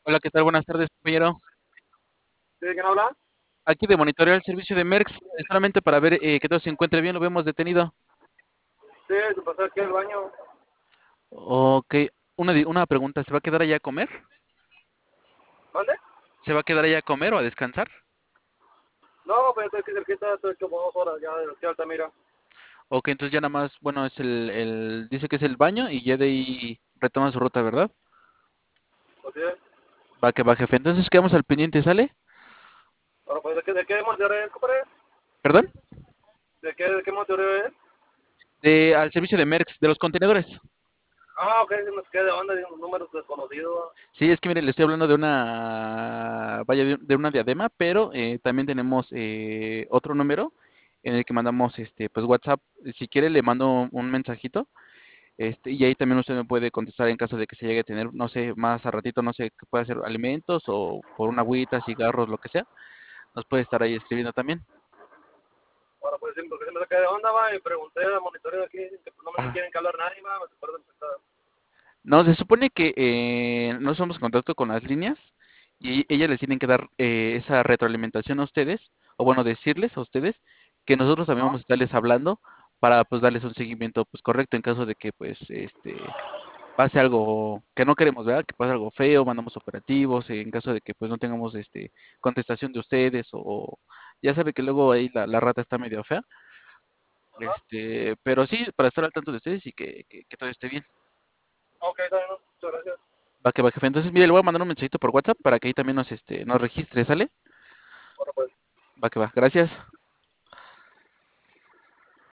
Hola, ¿qué tal? Buenas tardes, compañero. ¿Sí? ¿Quién habla? Aquí de monitorear el servicio de Merx, solamente para ver que todo se encuentre bien, lo vemos detenido. Sí, te pasé aquí al baño. Ok, una pregunta, ¿se va a quedar allá a comer? ¿Dónde? ¿Se va a quedar allá a comer o a descansar? No, pues estoy aquí cerquita, estoy como 2 horas ya de aquí a Altamira. Ok, entonces ya nada más, bueno, dice que es el baño y ya de ahí retoma su ruta, ¿verdad? Así es. Va que va, jefe. Entonces quedamos al pendiente, ¿sale? Ahora, pues, ¿de qué monterrey es, compadre? ¿Perdón? ¿De qué monterrey es? Al servicio de Merx, de los contenedores. Ah, ok, se nos queda de onda, de unos números desconocidos. Sí, es que mire, le estoy hablando de vaya, de una diadema, pero también tenemos otro número en el que mandamos, pues WhatsApp. Si quiere, le mando un mensajito, y ahí también usted me puede contestar en caso de que se llegue a tener, no sé, más a ratito, no sé, que pueda ser alimentos o por una agüita, cigarros, lo que sea. Nos puede estar ahí escribiendo también. Ahora, pues, sí, porque se me queda de onda, va, y pregunté al monitoreo de aquí, que pues, no me Ajá. quieren que hablar nadie, va, me acuerdo de empezar. No, se supone que no somos en contacto con las líneas y ellas les tienen que dar esa retroalimentación a ustedes, o bueno, decirles a ustedes que nosotros también Ajá. vamos a estarles hablando para pues darles un seguimiento pues correcto en caso de que pues pase algo que no queremos, ¿verdad? Que pase algo feo, mandamos operativos, en caso de que pues no tengamos contestación de ustedes o ya sabe que luego ahí la rata está medio fea, Ajá. pero sí, para estar al tanto de ustedes y que todo esté bien. Ok, está bien, ¿no? Muchas gracias. Va, jefe. Entonces, mire, le voy a mandar un mensajito por WhatsApp para que ahí también nos registre, ¿sale? Ahora, pues. Va, que va. Gracias.